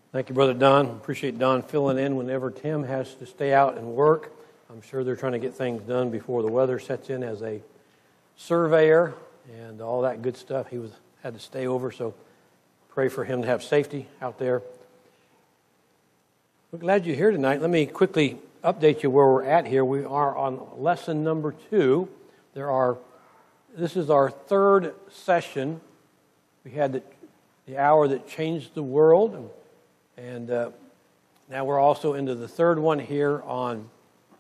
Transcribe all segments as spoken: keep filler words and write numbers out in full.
Thank you, Brother Don. Appreciate Don filling in whenever Tim has to stay out and work. I'm sure they're trying to get things done before the weather sets in as a surveyor and all that good stuff. He was had to stay over, so pray for him to have safety out there. We're glad you're here tonight. Let me quickly update you where we're at here. We are on lesson number two. There are. This is our third session. We had the, the hour that changed the world, and, and uh, now we're also into the third one here on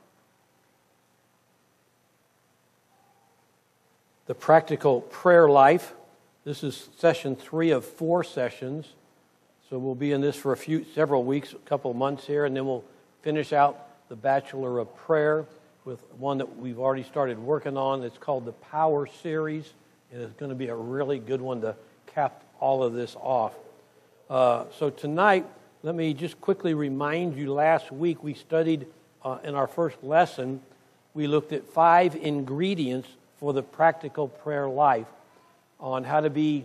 the practical prayer life. This is session three of four sessions. So we'll be in this for a few, several weeks, a couple of months here, and then we'll finish out the Bachelor of Prayer with one that we've already started working on. It's called the Power Series, and it's going to be a really good one to cap all of this off. Uh, so tonight, let me just quickly remind you, last week we studied uh, in our first lesson, we looked at five ingredients for the practical prayer life on how to be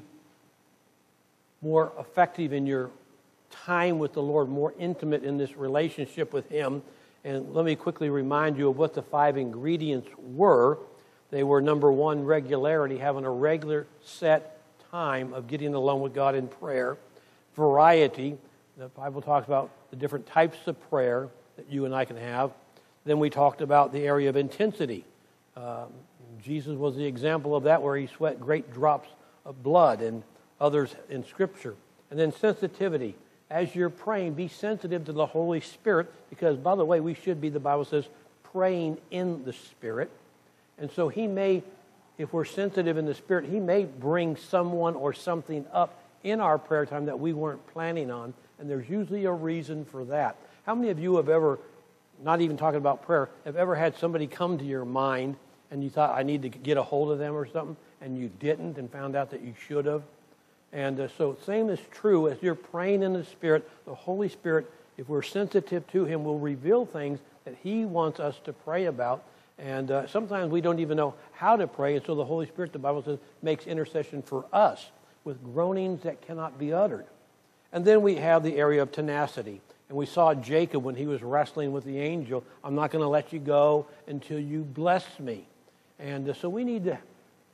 more effective in your time with the Lord, more intimate in this relationship with Him. And let me quickly remind you of what the five ingredients were. They were, number one, regularity, having a regular set time of getting alone with God in prayer. Variety, the Bible talks about the different types of prayer that you and I can have. Then we talked about the area of intensity. Um, Jesus was the example of that, where He sweat great drops of blood, and others in Scripture. And then sensitivity. As you're praying, be sensitive to the Holy Spirit, because, by the way, we should be, the Bible says, praying in the Spirit. And so He may, if we're sensitive in the Spirit, He may bring someone or something up in our prayer time that we weren't planning on, and there's usually a reason for that. How many of you have ever, not even talking about prayer, have ever had somebody come to your mind and you thought, I need to get a hold of them or something, and you didn't and found out that you should have? And uh, so same is true as you're praying in the Spirit. The Holy Spirit, if we're sensitive to Him, will reveal things that He wants us to pray about. And uh, sometimes we don't even know how to pray. And so the Holy Spirit, the Bible says, makes intercession for us with groanings that cannot be uttered. And then we have the area of tenacity. And we saw Jacob when he was wrestling with the angel. I'm not going to let you go until you bless me. And uh, so we need to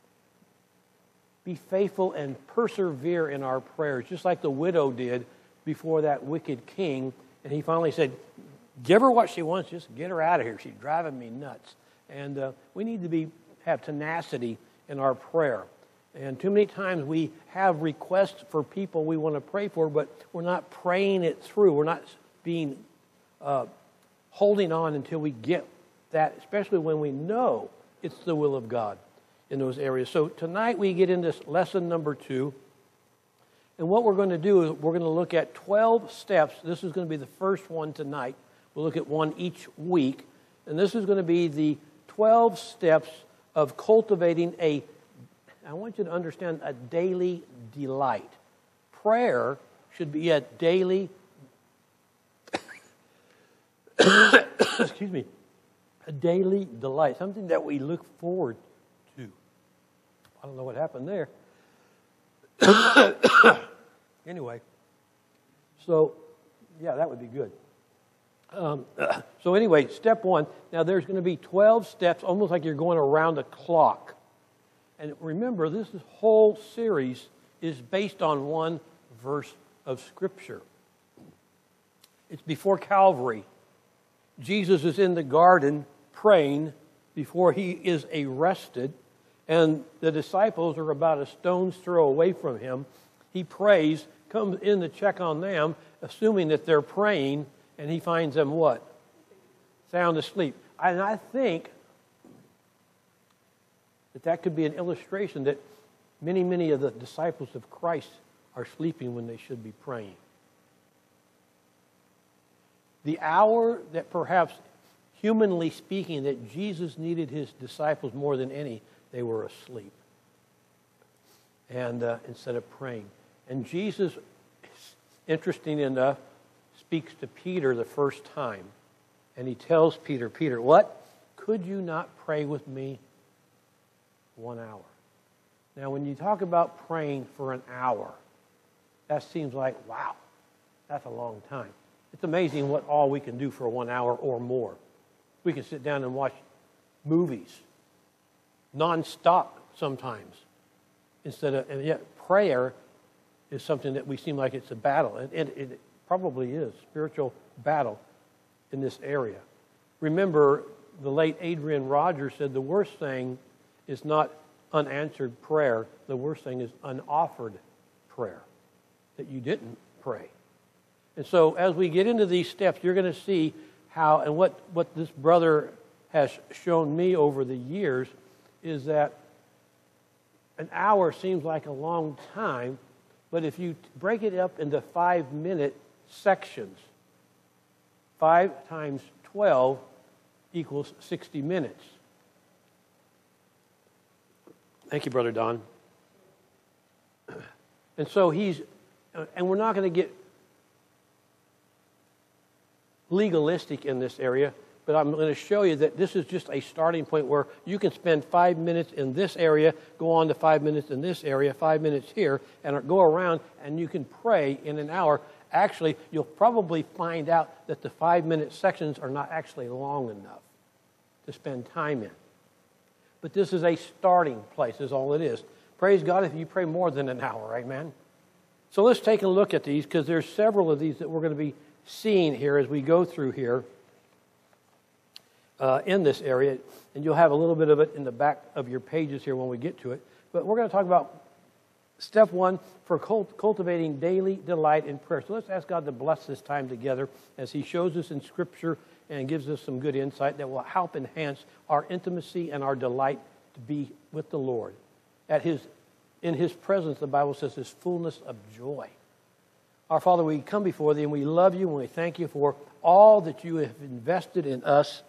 be faithful and persevere in our prayers, just like the widow did before that wicked king. And he finally said, give her what she wants, just get her out of here. She's driving me nuts. And uh, we need to be have tenacity in our prayer. And too many times we have requests for people we want to pray for, but we're not praying it through. We're not being uh, holding on until we get that, especially when we know it's the will of God in those areas. So tonight we get into lesson number two. And what we're going to do is we're going to look at twelve steps. This is going to be the first one tonight. We'll look at one each week. And this is going to be the twelve steps of cultivating a, I want you to understand, a daily delight. Prayer should be a daily, excuse me, a daily delight, something that we look forward to. I don't know what happened there. Anyway, so, yeah, that would be good. Um, so anyway, step one. Now, there's going to be twelve steps, almost like you're going around a clock. And remember, this whole series is based on one verse of Scripture. It's before Calvary. Jesus is in the garden praying before He is arrested, and the disciples are about a stone's throw away from Him. He prays, comes in to check on them, assuming that they're praying, and He finds them what? Sound asleep. And I think that that could be an illustration that many, many of the disciples of Christ are sleeping when they should be praying. The hour that perhaps, humanly speaking, that Jesus needed His disciples more than any, they were asleep. And uh, instead of praying. And Jesus, interesting enough, speaks to Peter the first time. And He tells Peter, Peter, what? Could you not pray with me one hour? Now, when you talk about praying for an hour, that seems like, wow, That's a long time. It's amazing what all we can do for one hour or more. We can sit down and watch movies nonstop sometimes. Instead of, and yet prayer is something that we seem like it's a battle. And it, it probably is, spiritual battle in this area. Remember, the late Adrian Rogers said the worst thing is not unanswered prayer. The worst thing is unoffered prayer, that you didn't pray. And so as we get into these steps, you're going to see how, and what, what this brother has shown me over the years is that an hour seems like a long time, but if you break it up into five-minute sections, five times twelve equals sixty minutes. Thank you, Brother Don. And so he's, and we're not going to get legalistic in this area, but I'm going to show you that this is just a starting point where you can spend five minutes in this area, go on to five minutes in this area, five minutes here, and go around, and you can pray in an hour. Actually, you'll probably find out that the five-minute sections are not actually long enough to spend time in. But this is a starting place, is all it is. Praise God if you pray more than an hour, amen? So let's take a look at these, because there's several of these that we're going to be seeing here as we go through here uh, in this area. And you'll have a little bit of it in the back of your pages here when we get to it. But we're going to talk about step one for cult- cultivating daily delight in prayer. So let's ask God to bless this time together as He shows us in Scripture and gives us some good insight that will help enhance our intimacy and our delight to be with the Lord. At His, in His presence, the Bible says, is fullness of joy. Our Father, we come before Thee and we love You and we thank You for all that You have invested in us.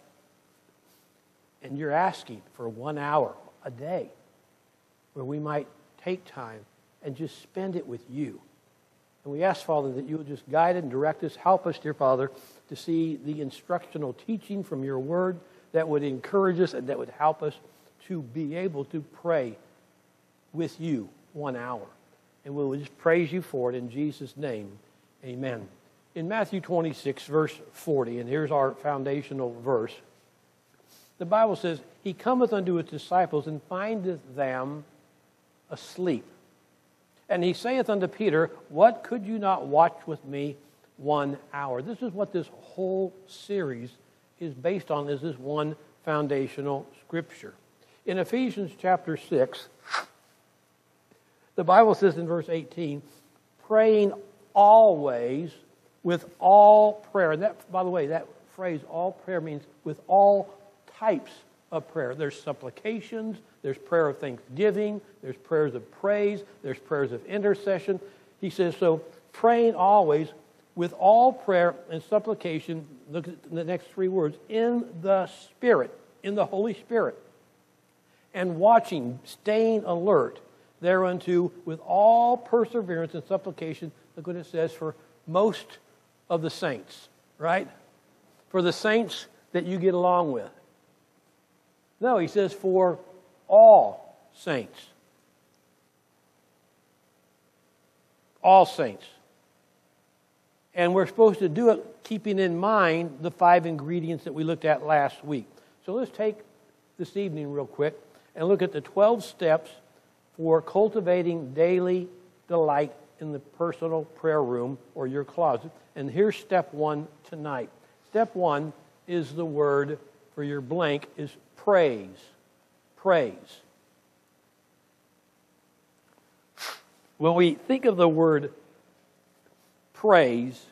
And You're asking for one hour a day where we might take time and just spend it with You. And we ask, Father, that You would just guide and direct us. Help us, dear Father, to see the instructional teaching from Your Word that would encourage us and that would help us to be able to pray with You one hour. And we will just praise You for it in Jesus' name. Amen. In Matthew twenty-six, verse forty, and here's our foundational verse, the Bible says, He cometh unto His disciples and findeth them asleep. And He saith unto Peter, What, could you not watch with me one hour? This is what this whole series is based on, is this one foundational scripture. In Ephesians chapter six, the Bible says in verse eighteen, praying always with all prayer. And that, by the way, that phrase, all prayer, means with all types of prayer. There's supplications, there's prayer of thanksgiving, there's prayers of praise, there's prayers of intercession. He says, so praying always with all prayer and supplication, look at the next three words, in the Spirit, in the Holy Spirit, and watching, staying alert thereunto with all perseverance and supplication. Look what it says, for most of the saints, right? For the saints that you get along with. No, he says for all saints. All saints. And we're supposed to do it keeping in mind the five ingredients that we looked at last week. So let's take this evening real quick and look at the twelve steps for cultivating daily delight in the personal prayer room or your closet. And here's step one tonight. Step one is the word for your blank is praise. Praise. When we think of the word praise,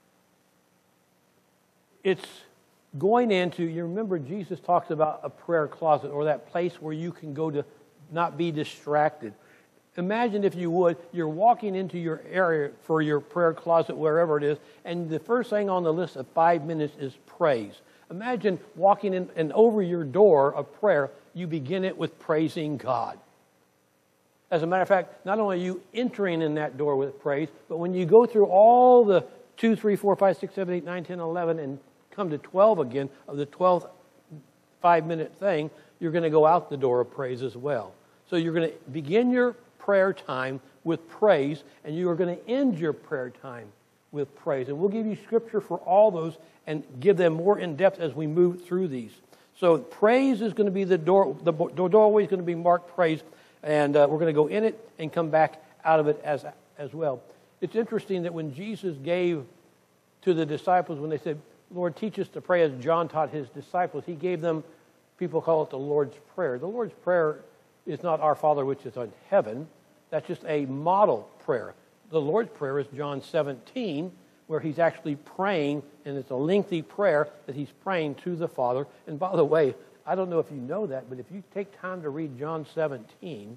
it's going into, you remember Jesus talks about a prayer closet or that place where you can go to not be distracted. Imagine, if you would, you're walking into your area for your prayer closet, wherever it is, and the first thing on the list of five minutes is praise. Imagine walking in and over your door of prayer, you begin it with praising God. As a matter of fact, not only are you entering in that door with praise, but when you go through all the two, three, four, five, six, seven, eight, nine, ten, eleven, and come to twelve again, of the twelfth five-minute thing, you're going to go out the door of praise as well. So you're going to begin your prayer time with praise, and you are going to end your prayer time with praise. And we'll give you scripture for all those and give them more in depth as we move through these. So praise is going to be the door, the doorway is going to be marked praise, and uh, we're going to go in it and come back out of it as, as well. It's interesting that when Jesus gave to the disciples, when they said, Lord, teach us to pray as John taught his disciples, he gave them, people call it the Lord's Prayer. The Lord's Prayer is not our Father which is in heaven. That's just a model prayer. The Lord's Prayer is John seventeen, where he's actually praying, and it's a lengthy prayer that he's praying to the Father. And by the way, I don't know if you know that, but if you take time to read John seventeen,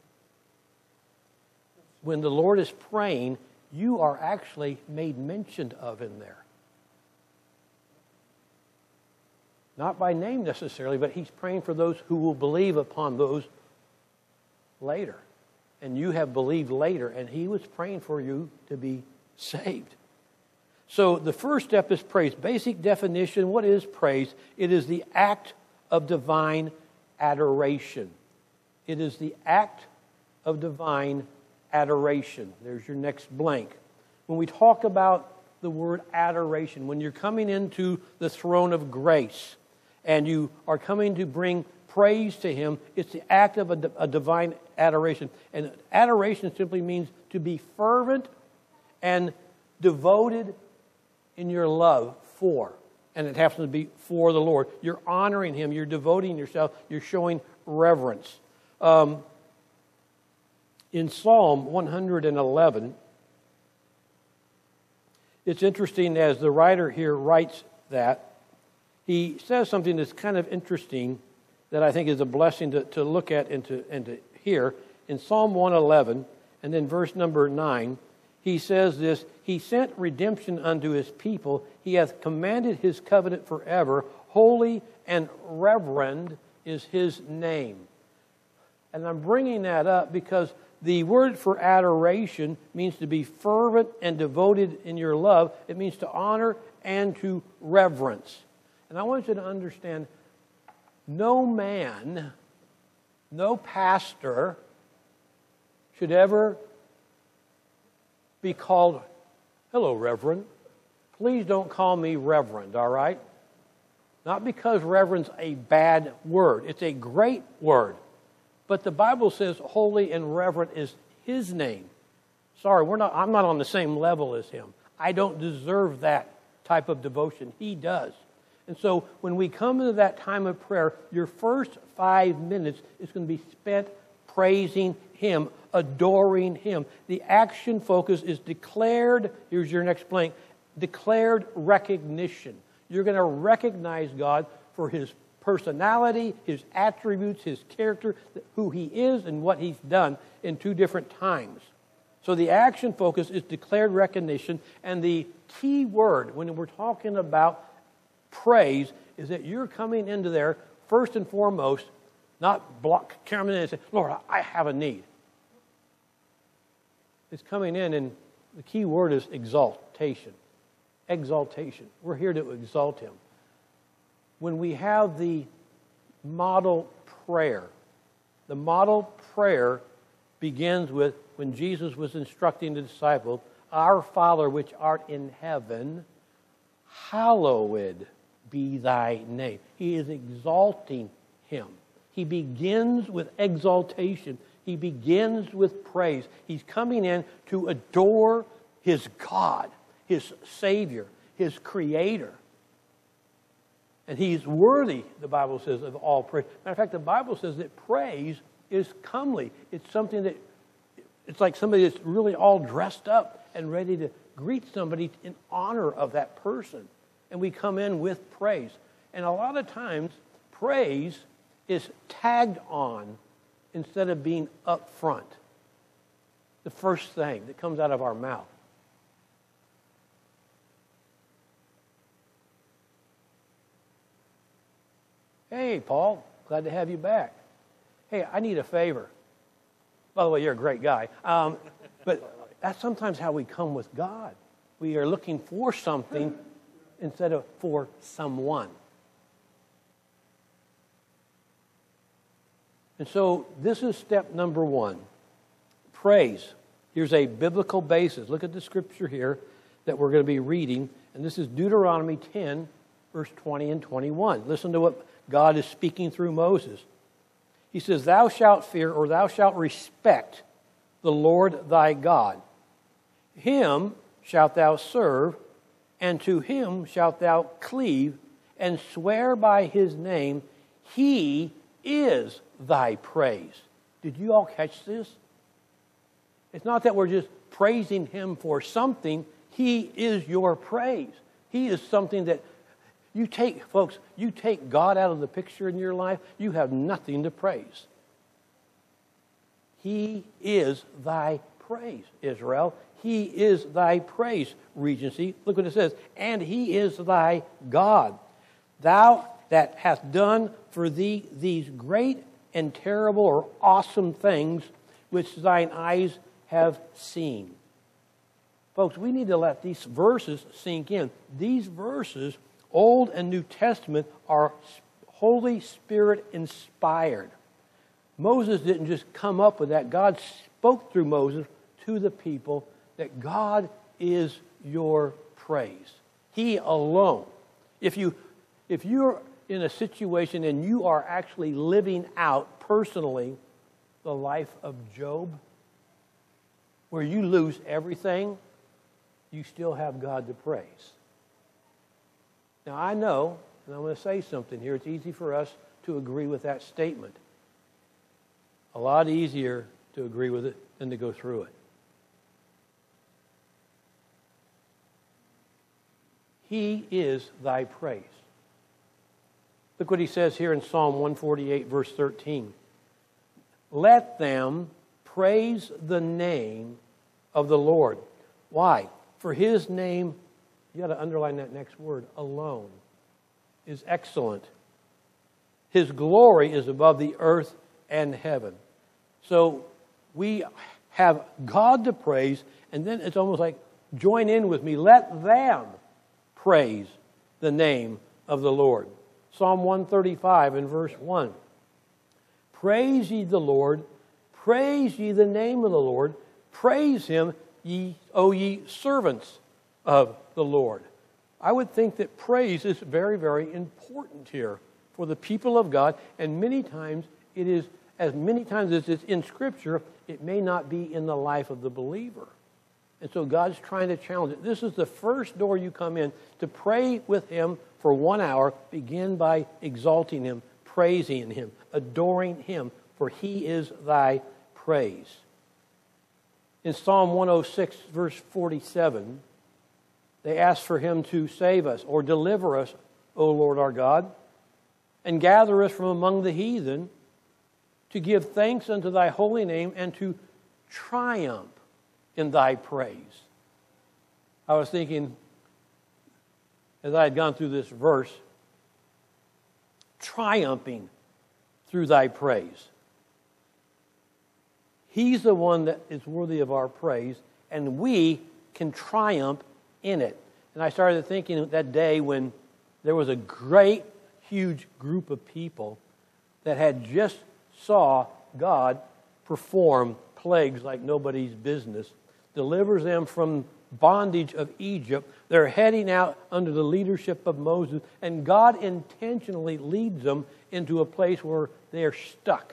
when the Lord is praying, you are actually made mention of in there. Not by name necessarily, but he's praying for those who will believe upon those later. And you have believed later, and he was praying for you to be saved. So the first step is praise. Basic definition, what is praise? It is the act of divine adoration. It is the act of divine adoration. There's your next blank. When we talk about the word adoration, when you're coming into the throne of grace and you are coming to bring praise to him, it's the act of a, a divine adoration. And adoration simply means to be fervent and devoted in your love for. And it happens to be for the Lord. You're honoring him. You're devoting yourself. You're showing reverence. Um, in Psalm one eleven, it's interesting as the writer here writes that, he says something that's kind of interesting that I think is a blessing to, to look at and to, and to hear. In Psalm one eleven, and then verse number nine, he says this, he sent redemption unto his people. He hath commanded his covenant forever. Holy and reverend is his name. And I'm bringing that up because the word for adoration means to be fervent and devoted in your love. It means to honor and to reverence. And I want you to understand, no man, no pastor should ever be called, hello, Reverend. Please don't call me Reverend, all right? Not because Reverend's a bad word. It's a great word. But the Bible says holy and reverent is his name. Sorry, we're not, I'm not on the same level as him. I don't deserve that type of devotion. He does. And so when we come into that time of prayer, your first five minutes is going to be spent praising him, adoring him. The action focus is declared, here's your next blank, declared recognition. You're going to recognize God for his personality, his attributes, his character, who he is and what he's done in two different times. So the action focus is declared recognition, and the key word when we're talking about praise is that you're coming into there first and foremost, not block, coming in and say, Lord, I have a need. It's coming in, and the key word is exaltation. Exaltation. We're here to exalt him. When we have the model prayer, the model prayer begins with when Jesus was instructing the disciples, Our Father which art in heaven, hallowed be thy name. He is exalting him. He begins with exaltation. He begins with praise. He's coming in to adore his God, his Savior, his Creator. And he's worthy, the Bible says, of all praise. Matter of fact, the Bible says that praise is comely. It's something that, it's like somebody that's really all dressed up and ready to greet somebody in honor of that person. And we come in with praise. And a lot of times, praise is tagged on instead of being up front. The first thing that comes out of our mouth. Hey, Paul, glad to have you back. Hey, I need a favor. By the way, you're a great guy. Um, but that's sometimes how we come with God. We are looking for something instead of for someone. And so this is step number one. Praise. Here's a biblical basis. Look at the scripture here. that we're going to be reading, and this is Deuteronomy ten, verse twenty and twenty-one. Listen to what God is speaking through Moses. He says, "Thou shalt fear, or thou shalt respect the Lord thy God. Him shalt thou serve, and to him shalt thou cleave, and swear by his name. He is thy praise." Did you all catch this? It's not that we're just praising him for something. He is your praise. He is something that you take, folks, you take God out of the picture in your life, you have nothing to praise. He is thy praise, Israel. He is thy praise, Regency. Look what it says. "And he is thy God. Thou that hast done for thee these great and terrible or awesome things which thine eyes have seen." Folks, we need to let these verses sink in. These verses, Old and New Testament, are Holy Spirit inspired. Moses didn't just come up with that. God spoke through Moses to the people that God is your praise. He alone. If you, if you're in a situation and you are actually living out personally the life of Job, where you lose everything, you still have God to praise. Now I know, and I'm going to say something here, it's easy for us to agree with that statement. A lot easier to agree with it than to go through it. He is thy praise. Look what he says here in Psalm one forty-eight, verse thirteen. "Let them praise the name of the Lord." Why? For his name, you got to underline that next word, alone, is excellent. His glory is above the earth and heaven. So we have God to praise, and then it's almost like, join in with me. Let them praise the name of the Lord. Psalm one thirty-five and verse one. "Praise ye the Lord, praise ye the name of the Lord, praise him, ye, O ye servants of the Lord." I would think that praise is very, very important here for the people of God, and many times it is, as many times as it's in Scripture, it may not be in the life of the believer. And so God's trying to challenge it. This is the first door you come in to pray with him for one hour. Begin by exalting him, praising him, adoring him, for he is thy praise. In Psalm one oh six, verse forty-seven, they ask for him to save us or deliver us, O Lord our God, and gather us from among the heathen, to give thanks unto thy holy name, and to triumph in thy praise. I was thinking, as I had gone through this verse, triumphing through thy praise. He's the one that is worthy of our praise, and we can triumph in it. And I started thinking that day when there was a great, huge group of people that had just saw God perform plagues like nobody's business, delivers them from bondage of Egypt. They're heading out under the leadership of Moses, and God intentionally leads them into a place where they're stuck.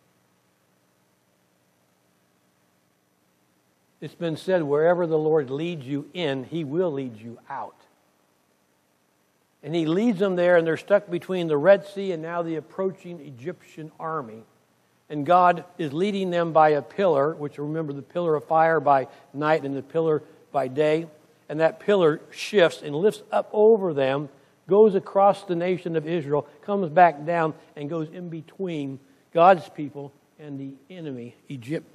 It's been said, wherever the Lord leads you in, he will lead you out. And he leads them there, and they're stuck between the Red Sea and now the approaching Egyptian army. And God is leading them by a pillar, which, remember, the pillar of fire by night and the pillar by day. And that pillar shifts and lifts up over them, goes across the nation of Israel, comes back down, and goes in between God's people and the enemy, Egypt.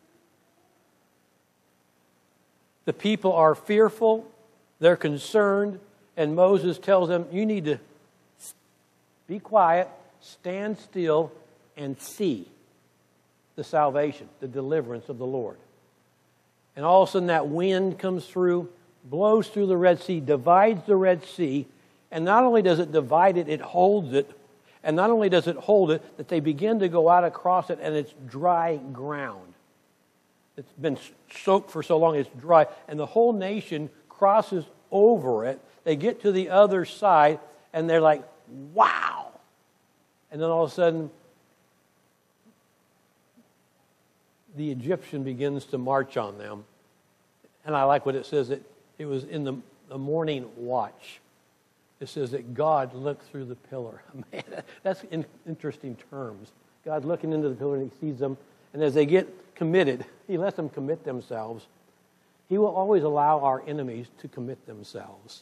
The people are fearful, they're concerned, and Moses tells them, you need to be quiet, stand still, and see the salvation, the deliverance of the Lord. And all of a sudden that wind comes through, blows through the Red Sea, divides the Red Sea, and not only does it divide it, it holds it. And not only does it hold it, that they begin to go out across it, and it's dry ground. It's been soaked for so long, it's dry. And the whole nation crosses over it. They get to the other side, and they're like, wow. And then all of a sudden, the Egyptian begins to march on them. And I like what it says, that it was in the, the morning watch. It says that God looked through the pillar. Man, that's in interesting terms. God looking into the pillar and he sees them. And as they get committed, he lets them commit themselves. He will always allow our enemies to commit themselves.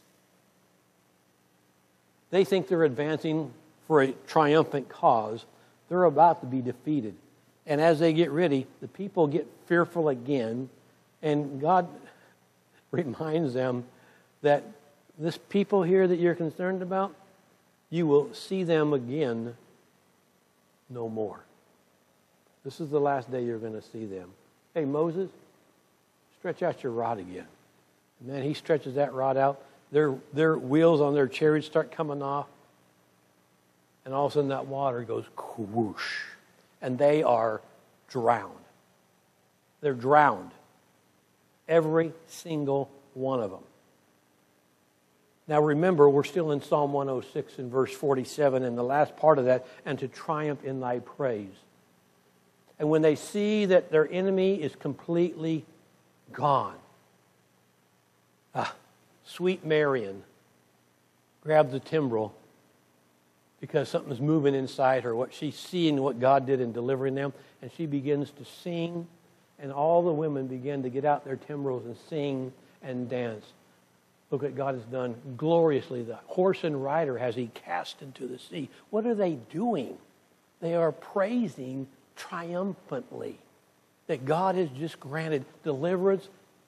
They think they're advancing for a triumphant cause. They're about to be defeated. And as they get ready, the people get fearful again. And God reminds them that this people here that you're concerned about, you will see them again no more. This is the last day you're going to see them. Hey, Moses, stretch out your rod again. And then he stretches that rod out. Their, their wheels on their chariots start coming off. And all of a sudden that water goes whoosh. And they are drowned. They're drowned. Every single one of them. Now remember, we're still in Psalm one oh six in verse forty-seven, and the last part of that, and to triumph in thy praise. And when they see that their enemy is completely gone, ah, sweet Marion grabs the timbrel because something's moving inside her, what she's seeing, what God did in delivering them, and she begins to sing, and all the women begin to get out their timbrels and sing and dance. Look what God has done gloriously. The horse and rider has he cast into the sea. What are they doing? They are praising triumphantly that God has just granted deliverance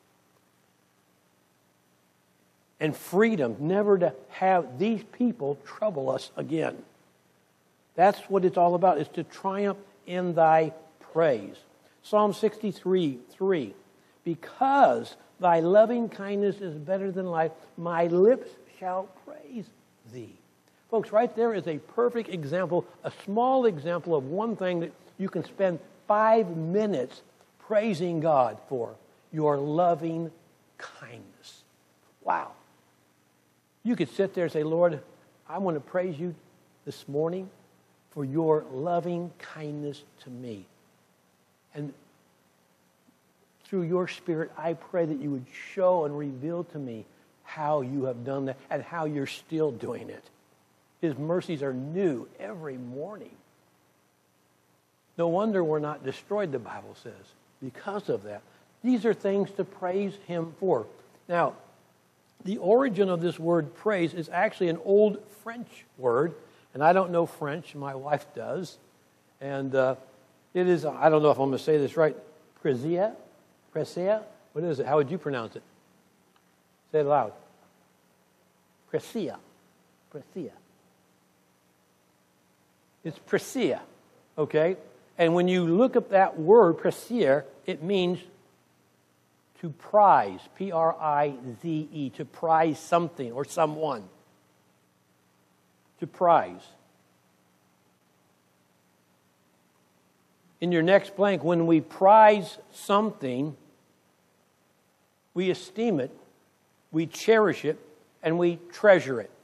and freedom, never to have these people trouble us again. That's what it's all about, is to triumph in thy praise. Psalm sixty-three, three. Because thy loving kindness is better than life, my lips shall praise thee. Folks, right there is a perfect example, a small example of one thing that you can spend five minutes praising God for: your loving kindness. Wow. You could sit there and say, Lord, I want to praise you this morning for your loving kindness to me. And through your Spirit, I pray that you would show and reveal to me how you have done that and how you're still doing it. His mercies are new every morning. No wonder we're not destroyed, the Bible says, because of that. These are things to praise him for. Now, the origin of this word praise is actually an old French word, and I don't know French, my wife does. And uh, it is, I don't know if I'm going to say this right, praisia? Praisia? What is it? How would you pronounce it? Say it loud. Praisia. Praisia. It's praisia, okay? And when you look up that word, praisia, it means to prize, P R I Z E, to prize something or someone. To prize. In your next blank, when we prize something, we esteem it, we cherish it, and we treasure it.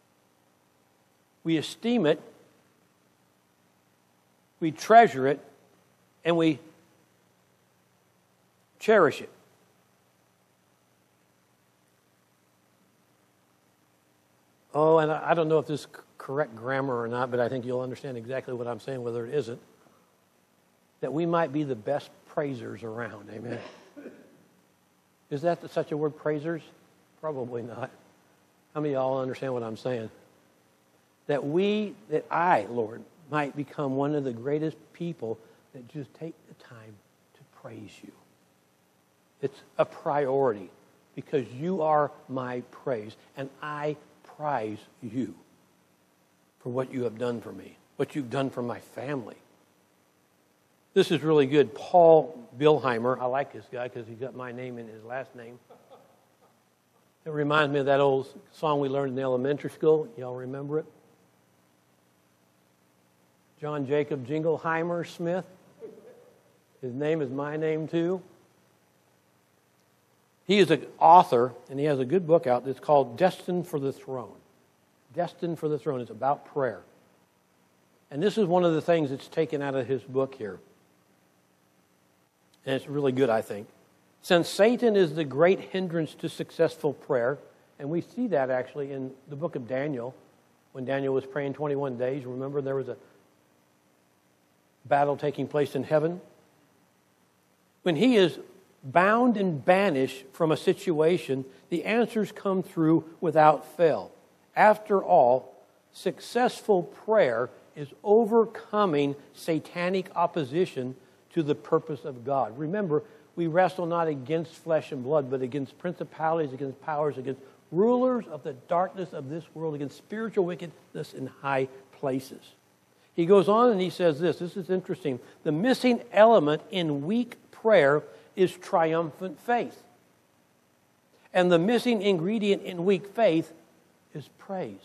We esteem it, we treasure it, and we cherish it. Oh, and I don't know if this is correct grammar or not, but I think you'll understand exactly what I'm saying, whether it isn't. That we might be the best praisers around. Amen. Is that such a word, praisers? Probably not. How many of y'all understand what I'm saying? That we, that I, Lord, might become one of the greatest people that just take the time to praise you. It's a priority because you are my praise, and I prize you for what you have done for me, what you've done for my family. This is really good. Paul Bilheimer, I like this guy because he's got my name in his last name. It reminds me of that old song we learned in elementary school. Y'all remember it? John Jacob Jingleheimer Smith. His name is my name too. He is an author, and he has a good book out that's called Destined for the Throne. Destined for the Throne. It's about prayer. And this is one of the things that's taken out of his book here. And it's really good, I think. Since Satan is the great hindrance to successful prayer, and we see that actually in the book of Daniel, when Daniel was praying twenty-one days. Remember, there was a battle taking place in heaven. When he is bound and banished from a situation, the answers come through without fail. After all, successful prayer is overcoming satanic opposition to the purpose of God. Remember, we wrestle not against flesh and blood, but against principalities, against powers, against rulers of the darkness of this world, against spiritual wickedness in high places. He goes on and he says this. This is interesting. The missing element in weak prayer is triumphant faith. And the missing ingredient in weak faith is praise.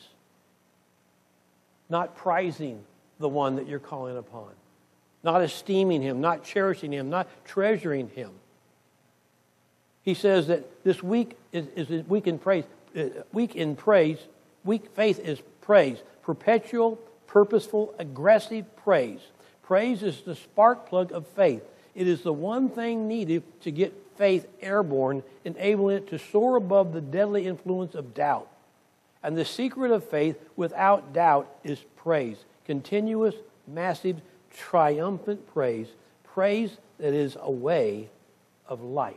Not prizing the one that you're calling upon. Not esteeming him, not cherishing him, not treasuring him. He says that this weak is, is weak in praise. Uh, weak in praise, weak faith is praise. Perpetual, purposeful, aggressive praise. Praise is the spark plug of faith. It is the one thing needed to get faith airborne, enabling it to soar above the deadly influence of doubt. And the secret of faith, without doubt, is praise. Continuous, massive, triumphant praise. Praise that is a way of life.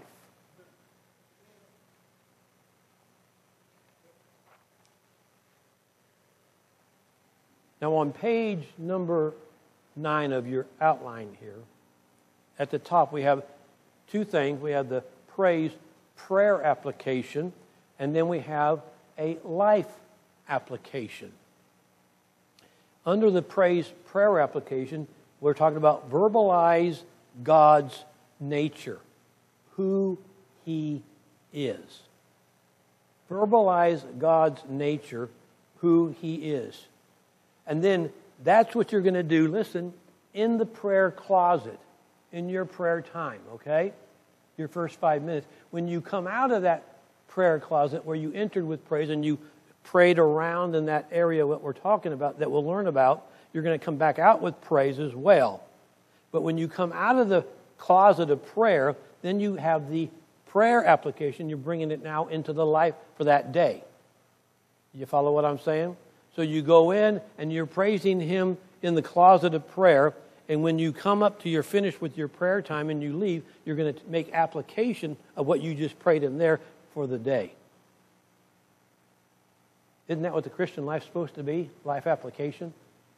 Now on page number nine of your outline here, at the top we have two things. We have the praise prayer application, and then we have a life application. Under the praise prayer application, we're talking about verbalize God's nature, who He is. Verbalize God's nature, who He is. And then that's what you're going to do, listen, in the prayer closet, in your prayer time, okay? Your first five minutes. When you come out of that prayer closet where you entered with praise and you prayed around in that area what we're talking about, that we'll learn about, you're going to come back out with praise as well. But when you come out of the closet of prayer, then you have the prayer application. You're bringing it now into the life for that day. You follow what I'm saying? So you go in and you're praising Him in the closet of prayer. And when you come up to your finish with your prayer time and you leave, you're going to make application of what you just prayed in there for the day. Isn't that what the Christian life's supposed to be? Life application?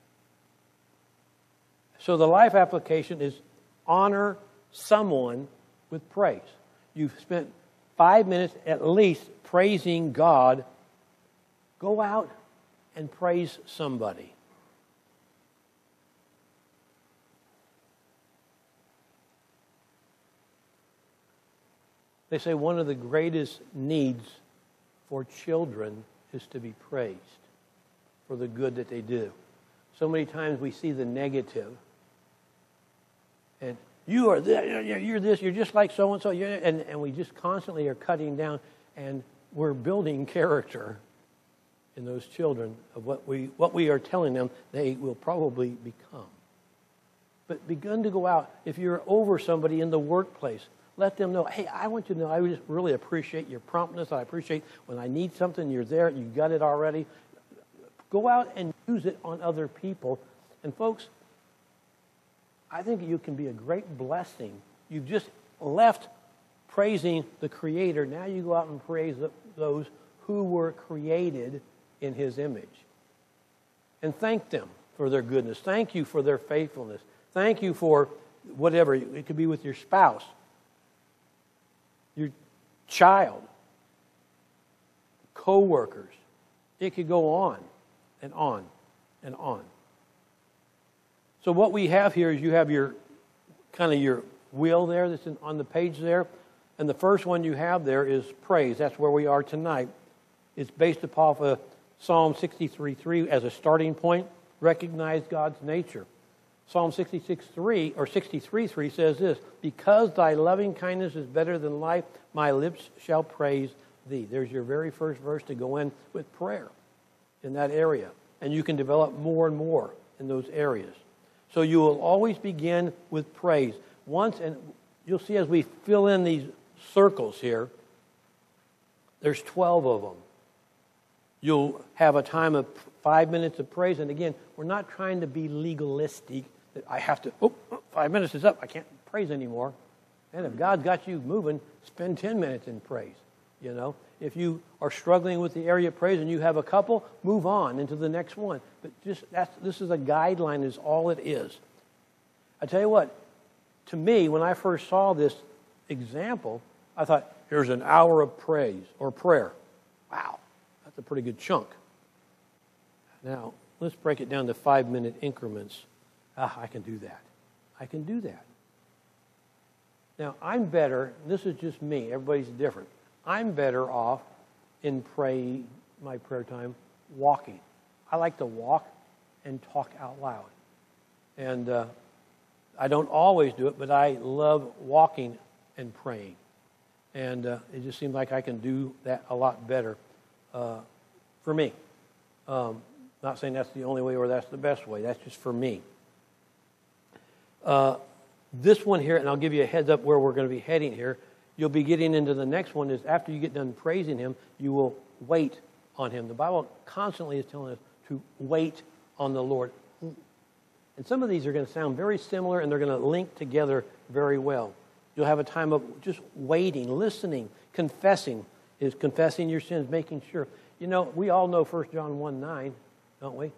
So the life application is honor someone with praise. You've spent five minutes at least praising God. Go out and praise somebody. They say one of the greatest needs for children is to be praised for the good that they do. So many times we see the negative. And you are this, you're this, you're just like so-and-so. And, and we just constantly are cutting down. And we're building character in those children of what we, what we are telling them they will probably become. But begin to go out. If you're over somebody in the workplace, let them know, hey, I want you to know I just really appreciate your promptness. I appreciate when I need something, you're there, you got it already. Go out and use it on other people. And folks, I think you can be a great blessing. You've just left praising the Creator. Now you go out and praise those who were created in His image. And thank them for their goodness. Thank you for their faithfulness. Thank you for whatever. It could be with your spouse, your child, co-workers. It could go on and on and on. So what we have here is you have your kind of your wheel there that's in, on the page there. And the first one you have there is praise. That's where we are tonight. It's based upon uh, Psalm sixty-three three as a starting point. Recognize God's nature. Psalm sixty-six three or sixty-three three says this, because thy loving kindness is better than life, my lips shall praise thee. There's your very first verse to go in with prayer in that area. And you can develop more and more in those areas. So you will always begin with praise. Once, and you'll see as we fill in these circles here, there's twelve of them. You'll have a time of five minutes of praise. And again, we're not trying to be legalistic that I have to, oh, five minutes is up, I can't praise anymore. And if God's got you moving, spend ten minutes in praise. You know, if you are struggling with the area of praise and you have a couple, move on into the next one. But just that's this is a guideline, is all it is. I tell you what, to me, when I first saw this example, I thought, here's an hour of praise or prayer. Wow, that's a pretty good chunk. Now, let's break it down to five-minute increments. Ah, I can do that. I can do that. Now, I'm better, this is just me, everybody's different. I'm better off in pray, my prayer time, walking. I like to walk and talk out loud. And uh, I don't always do it, but I love walking and praying. And uh, it just seems like I can do that a lot better uh, for me. Um, not saying that's the only way or that's the best way. That's just for me. Uh, this one here, and I'll give you a heads up where we're going to be heading here. You'll be getting into the next one is after you get done praising Him, you will wait on Him. The Bible constantly is telling us to wait on the Lord. And some of these are going to sound very similar and they're going to link together very well. You'll have a time of just waiting, listening, confessing. Is confessing your sins, making sure. You know, we all know First John one nine, don't we?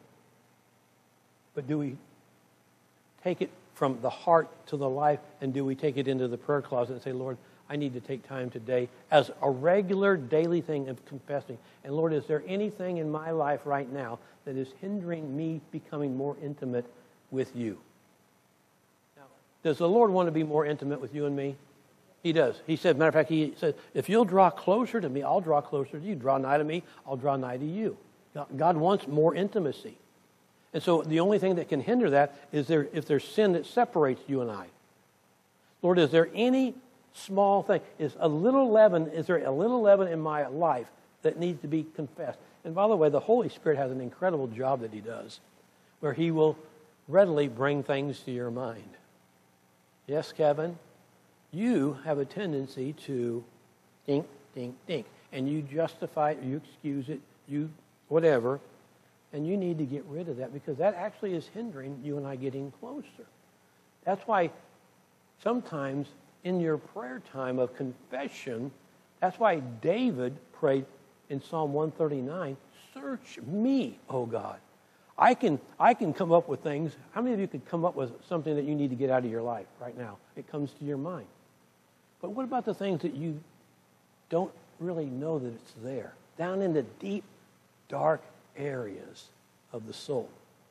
But do we take it from the heart to the life, and do we take it into the prayer closet and say, Lord, I need to take time today as a regular daily thing of confessing. And Lord, is there anything in my life right now that is hindering me becoming more intimate with you? Now, does the Lord want to be more intimate with you and me? He does. He said, matter of fact, He said, if you'll draw closer to me, I'll draw closer to you. Draw nigh to me, I'll draw nigh to you. God wants more intimacy. And so the only thing that can hinder that is there if there's sin that separates you and I. Lord, is there any small thing? Is a little leaven, is there a little leaven in my life that needs to be confessed? And by the way, the Holy Spirit has an incredible job that He does, where He will readily bring things to your mind. Yes, Kevin? You have a tendency to dink, dink, dink. And you justify it, you excuse it, you whatever. And you need to get rid of that because that actually is hindering you and I getting closer. That's why sometimes in your prayer time of confession, that's why David prayed in Psalm one thirty-nine, search me, O God. I can, I can come up with things. How many of you could come up with something that you need to get out of your life right now? It comes to your mind. But what about the things that you don't really know that it's there? Down in the deep, dark areas of the soul.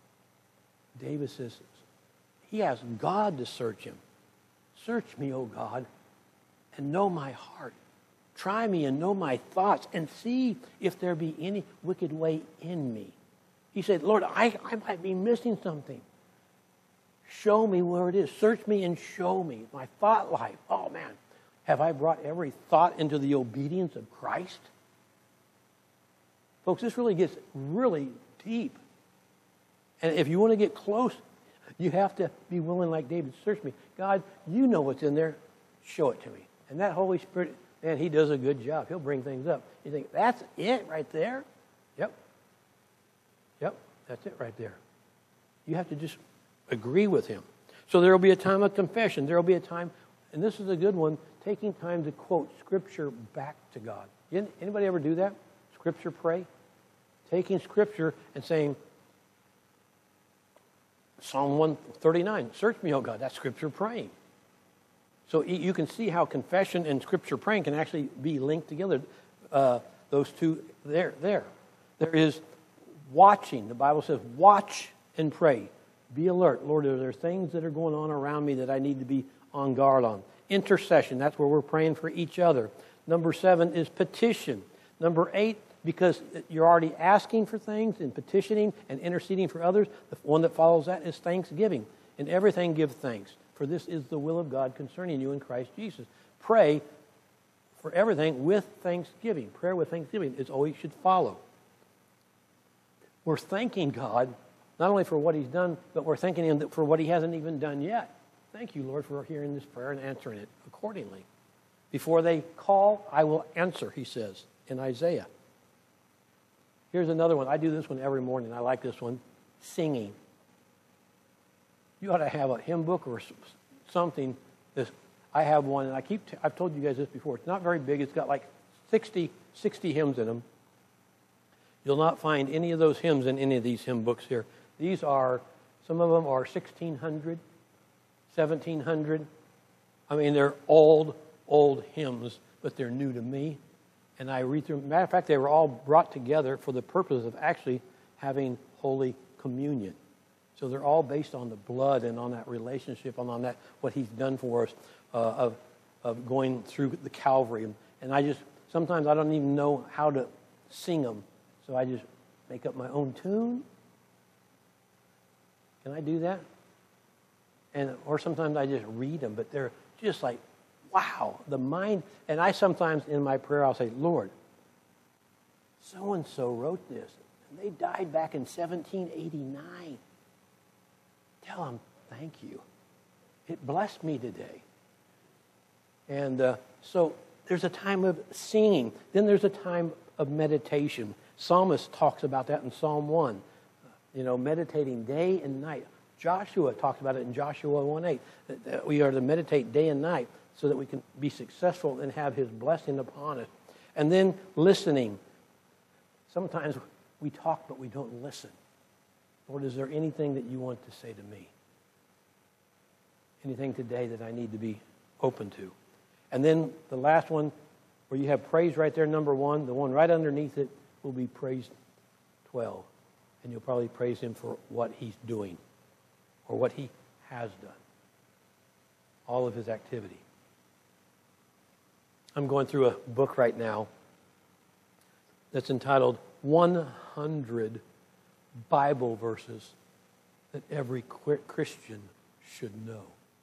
David says, he asked God to search him. Search me, O God, and know my heart. Try me and know my thoughts and see if there be any wicked way in me. He said, Lord, I, I might be missing something. Show me where it is. Search me and show me my thought life. Oh, man. Have I brought every thought into the obedience of Christ? Folks, this really gets really deep. And if you want to get close, you have to be willing, like David, search me. God, you know what's in there. Show it to me. And that Holy Spirit, man, He does a good job. He'll bring things up. You think, that's it right there? Yep. Yep, that's it right there. You have to just agree with Him. So there will be a time of confession. There will be a time, and this is a good one, taking time to quote Scripture back to God. Anybody ever do that? Scripture pray? Taking Scripture and saying, Psalm one thirty-nine, search me, O God. That's Scripture praying. So you can see how confession and Scripture praying can actually be linked together. Uh, those two there, there. There is watching. The Bible says, watch and pray. Be alert. Lord, are there things that are going on around me that I need to be on guard on? Intercession. That's where we're praying for each other. Number seven is petition. Number eight, because you're already asking for things and petitioning and interceding for others, the one that follows that is thanksgiving. In everything give thanks, for this is the will of God concerning you in Christ Jesus. Pray for everything with thanksgiving. Prayer with thanksgiving is all you should follow. We're thanking God not only for what He's done, but we're thanking Him for what He hasn't even done yet. Thank you, Lord, for hearing this prayer and answering it accordingly. Before they call, I will answer, He says in Isaiah. Here's another one. I do this one every morning. I like this one. Singing. You ought to have a hymn book or something. This, I have one, and I keep. T- I've told you guys this before. It's not very big. It's got like sixty, sixty hymns in them. You'll not find any of those hymns in any of these hymn books here. These are, some of them are sixteen hundred, seventeen hundred. I mean, they're old, old hymns, but they're new to me. And I read through them. Matter of fact, they were all brought together for the purpose of actually having Holy Communion. So they're all based on the blood and on that relationship and on that what He's done for us uh, of of going through the Calvary. And I just, sometimes I don't even know how to sing them. So I just make up my own tune. Can I do that? And or sometimes I just read them, but they're just like, wow, the mind. And I sometimes in my prayer I'll say, Lord, so-and-so wrote this. And they died back in seventeen eighty-nine. Tell them thank you. It blessed me today. And uh, so there's a time of singing. Then there's a time of meditation. Psalmist talks about that in Psalm one. You know, meditating day and night. Joshua talks about it in Joshua one eight. That, that we are to meditate day and night so that we can be successful and have His blessing upon us. And then listening. Sometimes we talk, but we don't listen. Lord, is there anything that you want to say to me? Anything today that I need to be open to? And then the last one, where you have praise right there, number one, the one right underneath it will be praise twelve. And you'll probably praise Him for what He's doing or what He has done. All of His activity. I'm going through a book right now that's entitled one hundred Bible Verses that every Christian should know.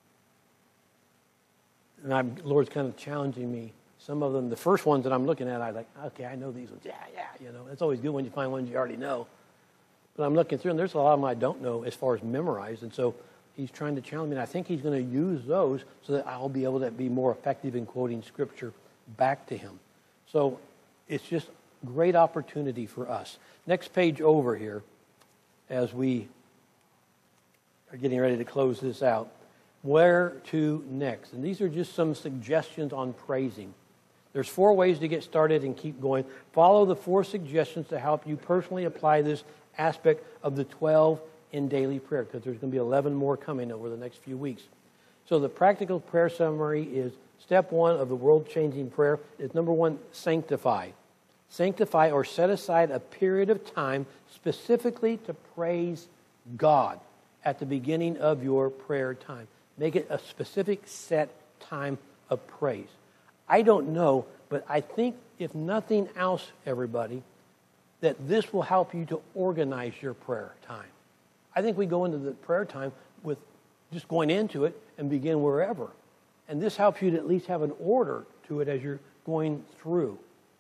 And I'm, the Lord's kind of challenging me. Some of them, the first ones that I'm looking at, I'm like, okay, I know these ones. Yeah, yeah, you know. It's always good when you find ones you already know. But I'm looking through, and there's a lot of them I don't know as far as memorized. And so He's trying to challenge me. And I think He's going to use those so that I'll be able to be more effective in quoting Scripture back to Him. So it's just a great opportunity for us. Next page over here, as we are getting ready to close this out. Where to next? And these are just some suggestions on praising. There's four ways to get started and keep going. Follow the four suggestions to help you personally apply this aspect of the twelve in daily prayer, because there's going to be eleven more coming over the next few weeks. So the practical prayer summary is step one of the world-changing prayer is number one, sanctify. Sanctify or set aside a period of time specifically to praise God at the beginning of your prayer time. Make it a specific set time of praise. I don't know, but I think if nothing else, everybody, that this will help you to organize your prayer time. I think we go into the prayer time with just going into it and begin wherever. And this helps you to at least have an order to it as you're going through.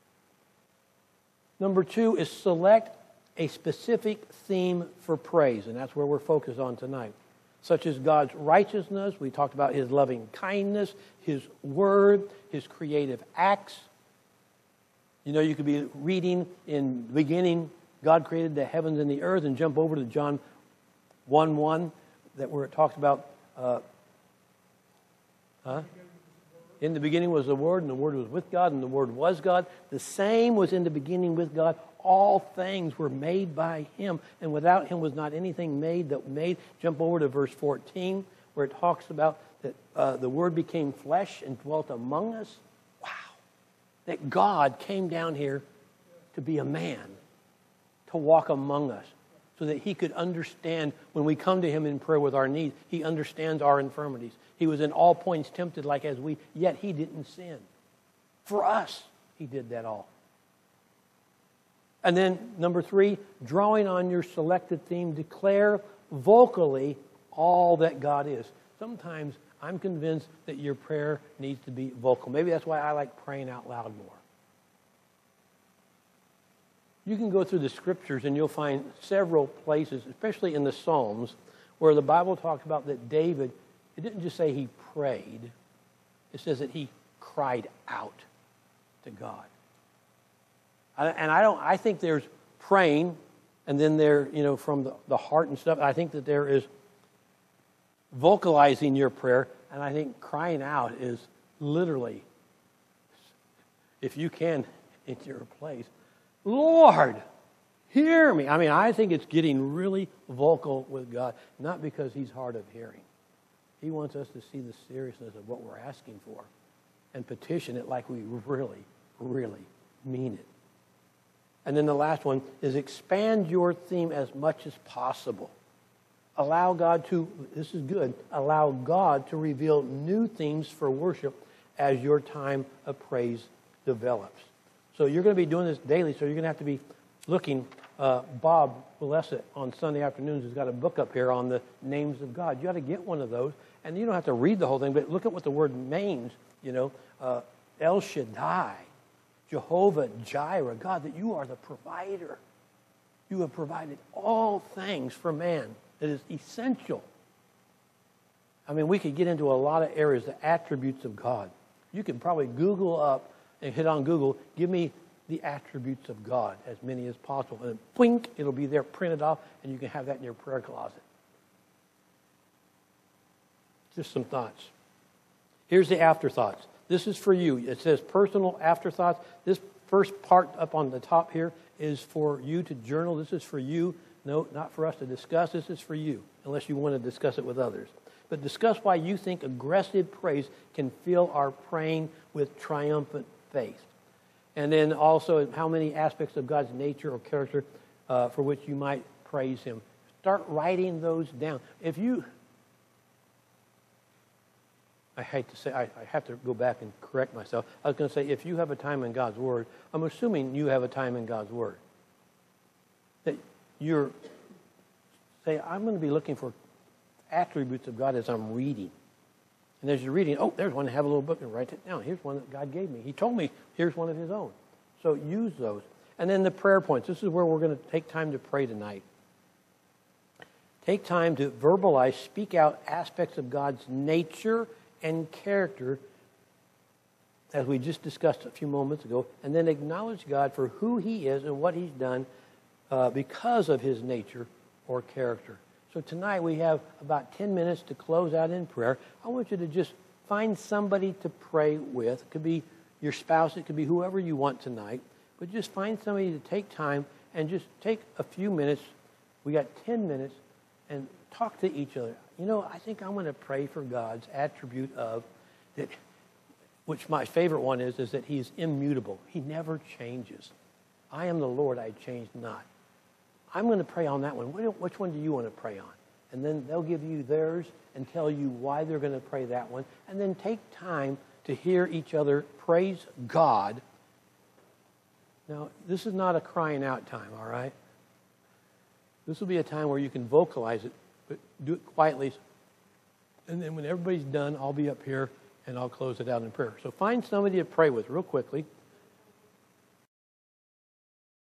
Number two is select a specific theme for praise, and that's where we're focused on tonight. Such as God's righteousness, we talked about His loving kindness, His word, His creative acts. You know, you could be reading in the beginning, God created the heavens and the earth, and jump over to John one one, that where it talks about, uh, huh? In the beginning was the Word, and the Word was with God, and the Word was God. The same was in the beginning with God. All things were made by Him, and without Him was not anything made that made. Jump over to verse fourteen, where it talks about that uh, the Word became flesh and dwelt among us. Wow. That God came down here to be a man, to walk among us, so that He could understand when we come to Him in prayer with our needs. He understands our infirmities. He was in all points tempted like as we, yet He didn't sin. For us, He did that all. And then, number three, drawing on your selected theme, declare vocally all that God is. Sometimes I'm convinced that your prayer needs to be vocal. Maybe that's why I like praying out loud more. You can go through the scriptures and you'll find several places, especially in the Psalms, where the Bible talks about that David, it didn't just say he prayed, it says that he cried out to God. And I don't. I think there's praying, and then there, you know, from the, the heart and stuff. I think that there is vocalizing your prayer, and I think crying out is literally, if you can, in your place, Lord, hear me. I mean, I think it's getting really vocal with God, not because he's hard of hearing. He wants us to see the seriousness of what we're asking for and petition it like we really, really mean it. And then the last one is expand your theme as much as possible. Allow God to, this is good, allow God to reveal new themes for worship as your time of praise develops. So you're going to be doing this daily, so you're going to have to be looking. Uh, Bob Willessett on Sunday afternoons has got a book up here on the names of God. You ought to get one of those, and you don't have to read the whole thing, but look at what the word means, you know, uh, El Shaddai, Jehovah Jireh, God, that you are the provider. You have provided all things for man that is essential. I mean, we could get into a lot of areas, the attributes of God. You can probably Google up and hit on Google, give me the attributes of God, as many as possible. And then, blink, it'll be there printed off, and you can have that in your prayer closet. Just some thoughts. Here's the afterthoughts. This is for you. It says personal afterthoughts. This first part up on the top here is for you to journal. This is for you. No, not for us to discuss. This is for you, unless you want to discuss it with others. But discuss why you think aggressive praise can fill our praying with triumphant faith. And then also how many aspects of God's nature or character uh, for which you might praise him. Start writing those down. If you... I hate to say, I, I have to go back and correct myself. I was going to say, if you have a time in God's Word, I'm assuming you have a time in God's Word. That you're, say, I'm going to be looking for attributes of God as I'm reading. And as you're reading, oh, there's one, have a little book and write it down. Here's one that God gave me. He told me, here's one of his own. So use those. And then the prayer points. This is where we're going to take time to pray tonight. Take time to verbalize, speak out aspects of God's nature and character, as we just discussed a few moments ago, and then acknowledge God for who he is and what he's done uh, because of his nature or character. So tonight we have about ten minutes to close out in prayer. I want you to just find somebody to pray with. It could be your spouse, it could be whoever you want tonight, but just find somebody to take time and just take a few minutes. We got ten minutes, and talk to each other. You know, I think I'm going to pray for God's attribute of, that, which my favorite one is, is that he is immutable. He never changes. I am the Lord, I change not. I'm going to pray on that one. Which one do you want to pray on? And then they'll give you theirs and tell you why they're going to pray that one. And then take time to hear each other praise God. Now, this is not a crying out time, all right? This will be a time where you can vocalize it, but do it quietly. And then when everybody's done, I'll be up here and I'll close it out in prayer. So find somebody to pray with real quickly.